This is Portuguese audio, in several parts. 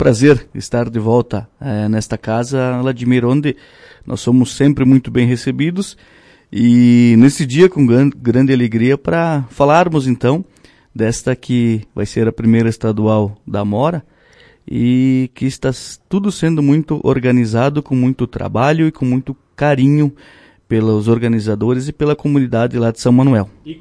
prazer estar de volta nesta casa, Vladimir, onde nós somos sempre muito bem recebidos, e nesse dia com grande alegria para falarmos então desta que vai ser a primeira estadual da Amora, e que está tudo sendo muito organizado, com muito trabalho e com muito carinho pelos organizadores e pela comunidade lá de São Manuel. E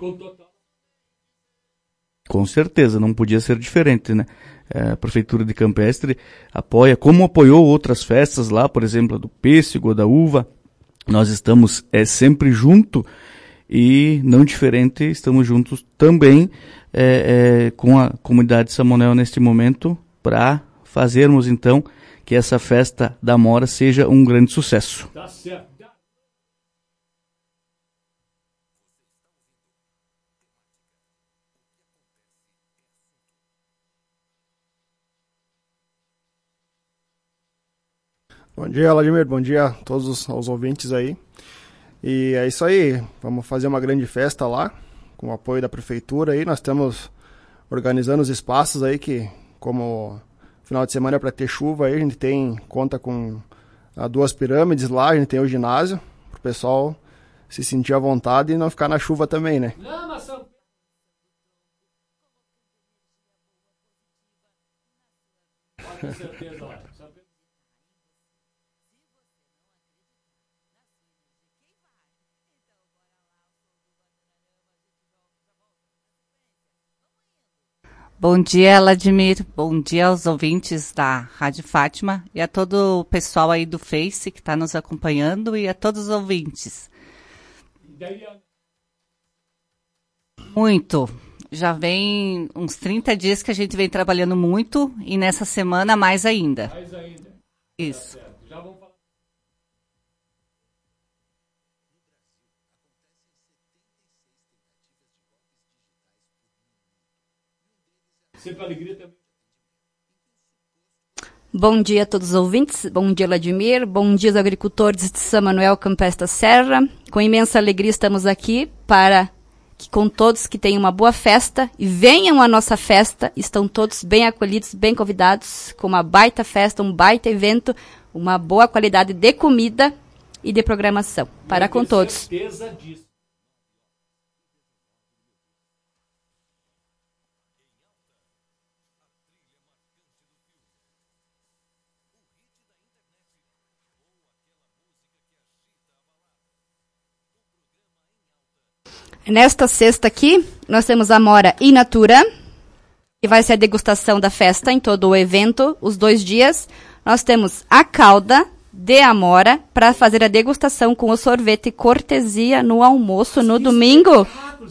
com certeza, não podia ser diferente, né? A Prefeitura de Campestre apoia, como apoiou outras festas lá, por exemplo, a do pêssego, da uva. Nós estamos sempre junto e, não diferente, estamos juntos também com a comunidade de São Manuel neste momento para fazermos, então, que essa festa da Amora seja um grande sucesso. Tá certo. Bom dia, Vladimir. Bom dia a todos os ouvintes aí. E é isso aí, vamos fazer uma grande festa lá, com o apoio da Prefeitura aí. Nós estamos organizando os espaços aí, que como final de semana é para ter chuva aí, a gente conta com 2 pirâmides lá, a gente tem o ginásio, para o pessoal se sentir à vontade e não ficar na chuva também, né? Não, mas com certeza, ó. Bom dia, Vladimir. Bom dia aos ouvintes da Rádio Fátima e a todo o pessoal aí do Face que está nos acompanhando e a todos os ouvintes. Muito. Já vem uns 30 dias que a gente vem trabalhando muito e nessa semana mais ainda. Mais ainda. Isso. Tá, já vamos falar. Sempre alegria também. Bom dia a todos os ouvintes, bom dia Vladimir, bom dia aos agricultores de São Manuel Campestre da Serra. Com imensa alegria estamos aqui para que com todos que tenham uma boa festa e venham à nossa festa, estão todos bem acolhidos, bem convidados, com uma baita festa, um baita evento, uma boa qualidade de comida e de programação para com todos. Certeza disso. Nesta sexta aqui, nós temos a Amora in natura, que vai ser a degustação da festa em todo o evento, os 2 dias. Nós temos a calda de Amora para fazer a degustação com o sorvete cortesia no almoço no domingo.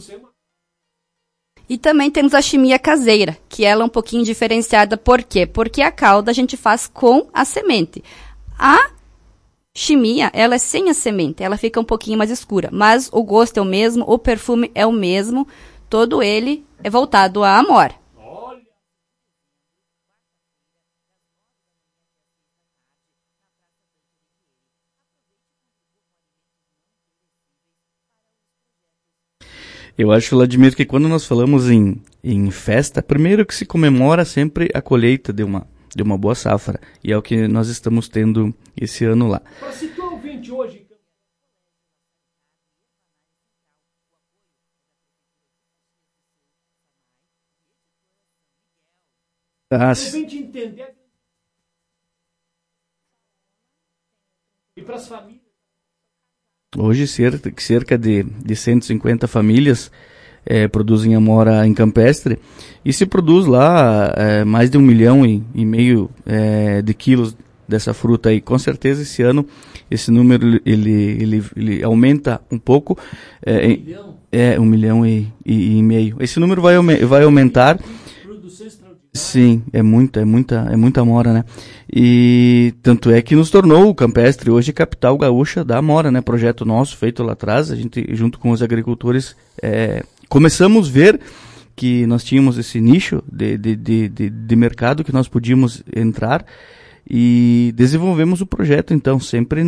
E também temos a chimia caseira, que ela é um pouquinho diferenciada. Por quê? Porque a calda a gente faz com a semente. A chimia, ela é sem a semente, ela fica um pouquinho mais escura, mas o gosto é o mesmo, o perfume é o mesmo, todo ele é voltado à Amora. Eu acho, Vladimir, que quando nós falamos em festa, primeiro que se comemora sempre a colheita de uma boa safra. E é o que nós estamos tendo esse ano lá. Para situar o ouvinte hoje... entender... E para as famílias... Hoje cerca de 150 famílias produzem amora em Campestre, e se produz lá mais de 1,5 milhão de quilos dessa fruta aí. Com certeza esse ano esse número ele aumenta um pouco, 1,5 milhão. Esse número vai aumentar. Sim, é muita amora, né? E tanto é que nos tornou o Campestre hoje capital gaúcha da amora, né? Projeto nosso feito lá atrás, a gente junto com os agricultores começamos a ver que nós tínhamos esse nicho de mercado que nós podíamos entrar e desenvolvemos o projeto, então, sempre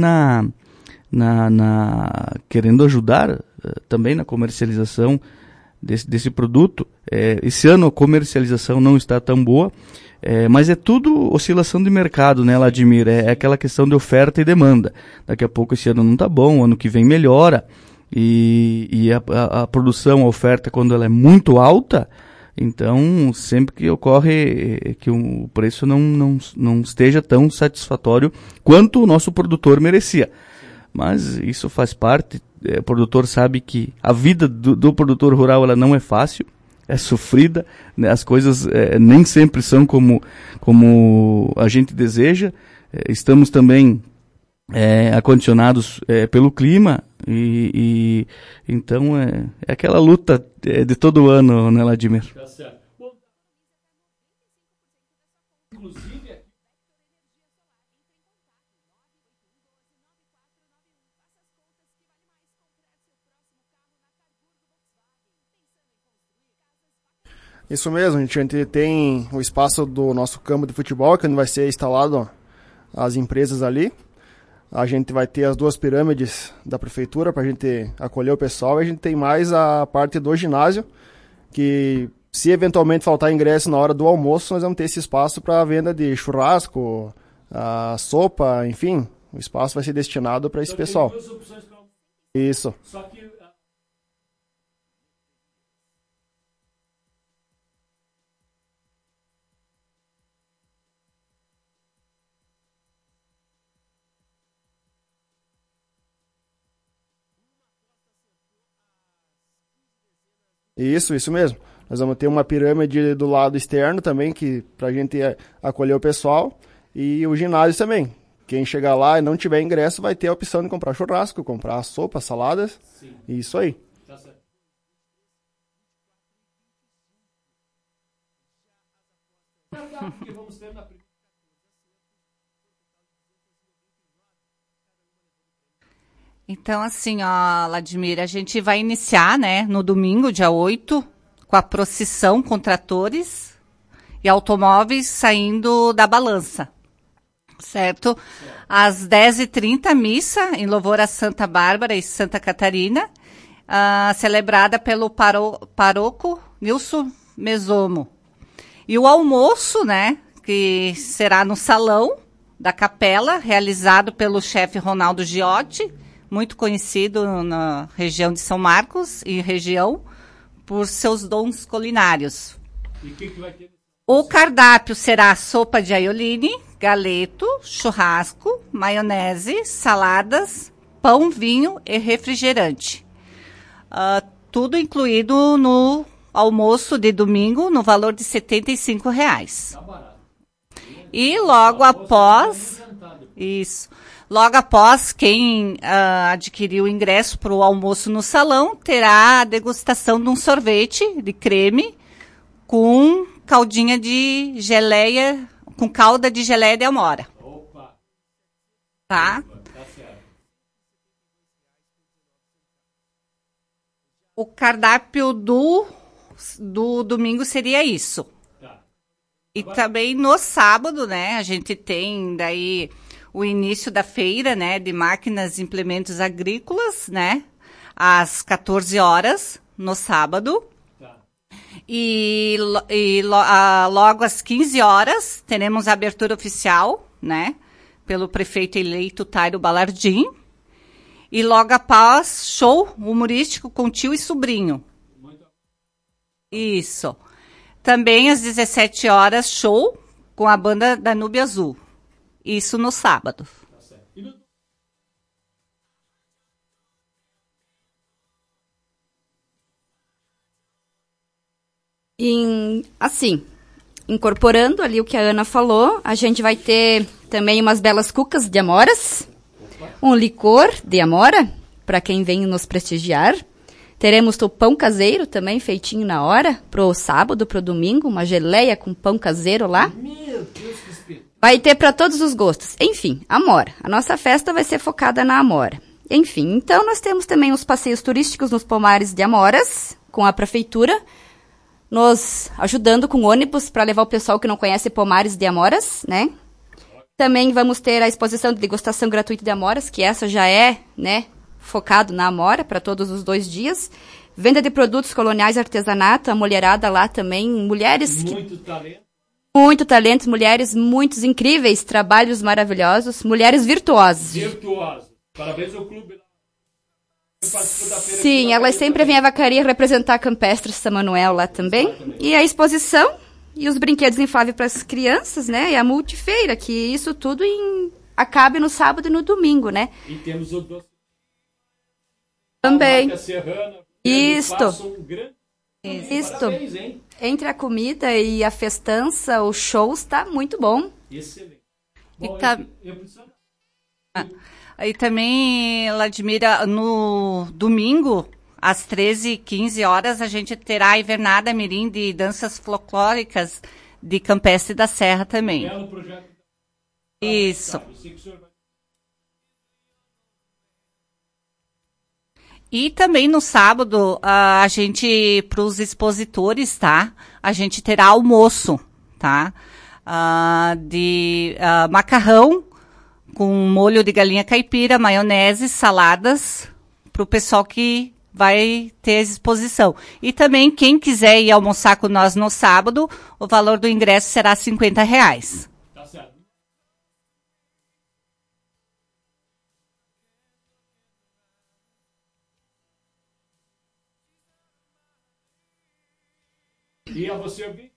querendo ajudar também na comercialização desse produto. Esse ano a comercialização não está tão boa, Mas é tudo oscilação de mercado, né, Vladimir? É aquela questão de oferta e demanda. Daqui a pouco esse ano não está bom, ano que vem melhora. E a produção, a oferta, quando ela é muito alta, então sempre que ocorre que o preço não esteja tão satisfatório quanto o nosso produtor merecia. Mas isso faz parte, o produtor sabe que a vida do produtor rural ela não é fácil, é sofrida, né? As coisas nem sempre são como a gente deseja. Estamos também acondicionados pelo clima e então é aquela luta de todo ano, né, Vladimir? Tá certo. Bom, inclusive, Isso mesmo, a gente tem o espaço do nosso campo de futebol, que vai ser instalado as empresas ali. A gente vai ter as 2 pirâmides da prefeitura para a gente acolher o pessoal. E a gente tem mais a parte do ginásio, que se eventualmente faltar ingresso na hora do almoço, nós vamos ter esse espaço para venda de churrasco, sopa, enfim. O espaço vai ser destinado para esse pessoal. Tem 2 opções pra... Isso. Só que Isso mesmo. Nós vamos ter uma pirâmide do lado externo também, que pra gente acolher o pessoal, e o ginásio também. Quem chegar lá e não tiver ingresso vai ter a opção de comprar churrasco, comprar sopa, saladas. sim, Isso aí. tá certo. Que vamos ter na primeira. Então, assim, ó, Vladimir, a gente vai iniciar, né, no domingo, dia 8, com a procissão com tratores e automóveis saindo da balança, certo? Às 10h30, missa em louvor a Santa Bárbara e Santa Catarina, celebrada pelo paroco Nilson Mesomo. E o almoço, né, que será no salão da capela, realizado pelo chefe Ronaldo Giotti, muito conhecido na região de São Marcos e região por seus dons culinários. E o que vai ter? O cardápio será sopa de aioline, galeto, churrasco, maionese, saladas, pão, vinho e refrigerante. Tudo incluído no almoço de domingo, no valor de R$ 75. Tá barato. E logo após... Isso. Logo após, quem adquirir o ingresso para o almoço no salão terá a degustação de um sorvete de creme com caldinha de geleia, com calda de geleia de amora. Opa, Tá? tá certo. O cardápio do domingo seria isso. Tá. E também no sábado, né, a gente tem daí o início da feira, né, de máquinas e implementos agrícolas, né, às 14 horas no sábado. Tá. E logo às 15 horas teremos a abertura oficial, né, pelo prefeito eleito Tairo Balardim. E logo após, show humorístico com tio e sobrinho. Isso. Também às 17 horas, show com a banda Danúbio Azul. Isso no sábado. Tá certo. E no... Assim, incorporando ali o que a Ana falou, a gente vai ter também umas belas cucas de amoras, um licor de amora, para quem vem nos prestigiar. Teremos o pão caseiro também, feitinho na hora, pro sábado, pro domingo, uma geleia com pão caseiro lá. Meu Deus, que espetáculo. Vai ter para todos os gostos. Enfim, amora. A nossa festa vai ser focada na amora. Enfim, então nós temos também os passeios turísticos nos pomares de amoras, com a prefeitura, nos ajudando com ônibus para levar o pessoal que não conhece pomares de amoras, né? Também vamos ter a exposição de degustação gratuita de amoras, que essa já é, né, focado na amora para todos os 2 dias. Venda de produtos coloniais, artesanato, a mulherada lá também, mulheres que... Muito talento. Muito talento, mulheres muito incríveis, trabalhos maravilhosos, mulheres virtuosas. Virtuoso. Parabéns ao clube. Sim, elas sempre vêm à vacaria representar a Campestre São Manuel lá também. Exatamente. E a exposição e os brinquedos infláveis para as crianças, né? E a multifeira, que isso tudo acabe no sábado e no domingo, né? E temos o doce. Também. Serrana, isto. Isto. Parabéns, hein? Entre a comida e a festança, o show está muito bom. Excelente. Bom, e também, Ladimira, no domingo, às 13h15, a gente terá a Invernada Mirim de danças folclóricas de Campestre da Serra também. É um projeto. Isso. E também no sábado, a gente, para os expositores, tá? A gente terá almoço, tá? De macarrão com molho de galinha caipira, maionese, saladas, para o pessoal que vai ter exposição. E também, quem quiser ir almoçar com nós no sábado, o valor do ingresso será R$50. Tá certo. E a você ouvir?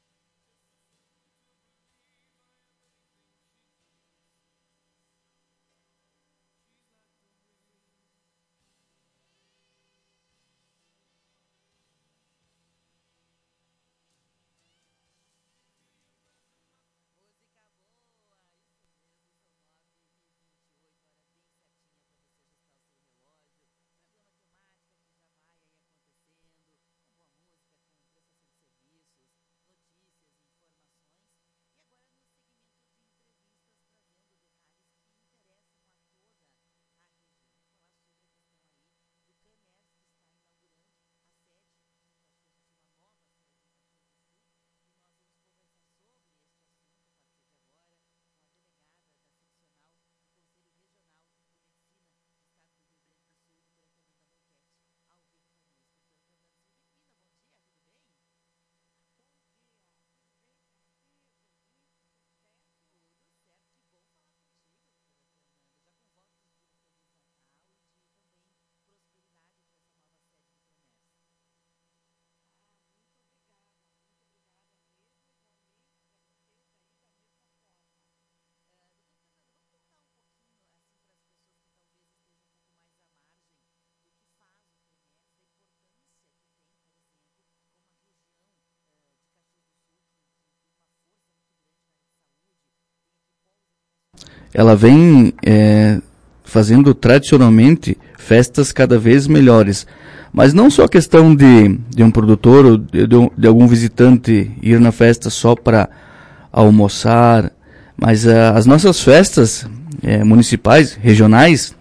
Ela vem fazendo tradicionalmente festas cada vez melhores. Mas não só a questão de um produtor ou de algum visitante ir na festa só para almoçar, mas as nossas festas municipais, regionais,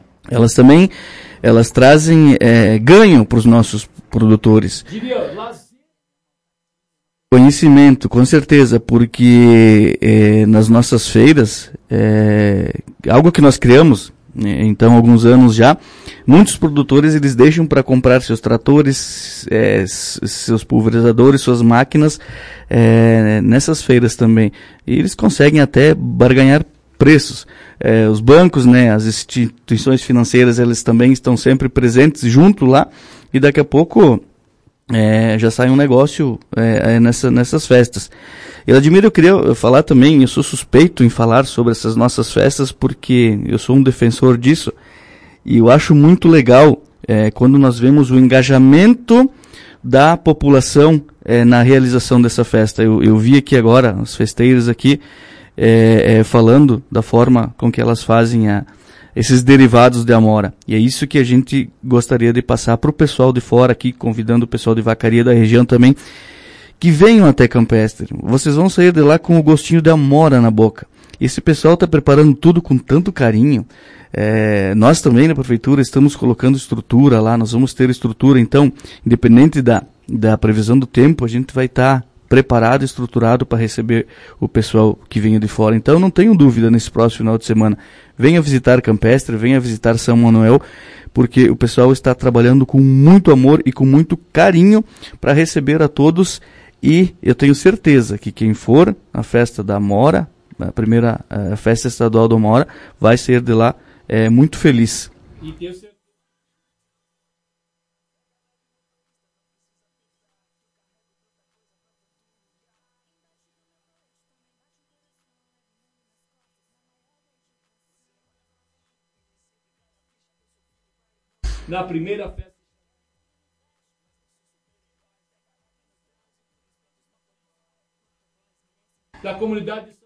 elas trazem ganho para os nossos produtores. Conhecimento, com certeza, porque nas nossas feiras, algo que nós criamos, então há alguns anos já, muitos produtores eles deixam para comprar seus tratores, seus pulverizadores, suas máquinas nessas feiras também. E eles conseguem até barganhar preços. Os bancos, né, as instituições financeiras, eles também estão sempre presentes junto lá, e daqui a pouco já sai um negócio nessas festas. E Ladimir, eu queria falar também, eu sou suspeito em falar sobre essas nossas festas porque eu sou um defensor disso, e eu acho muito legal quando nós vemos o engajamento da população na realização dessa festa. Eu vi aqui agora, os festeiros aqui, falando da forma com que elas fazem esses derivados de amora. E é isso que a gente gostaria de passar para o pessoal de fora aqui, convidando o pessoal de vacaria da região também, que venham até Campestre. Vocês vão sair de lá com o gostinho de amora na boca. Esse pessoal está preparando tudo com tanto carinho. Nós também na prefeitura estamos colocando estrutura lá, nós vamos ter estrutura, então, independente da previsão do tempo, a gente vai estar preparado, estruturado para receber o pessoal que venha de fora. Então não tenho dúvida nesse próximo final de semana. Venha visitar Campestre, venha visitar São Manuel, porque o pessoal está trabalhando com muito amor e com muito carinho para receber a todos E eu tenho certeza que quem for à festa da Amora, a primeira festa estadual da Amora, vai sair de lá muito feliz. E tenho certeza. Na primeira festa da comunidade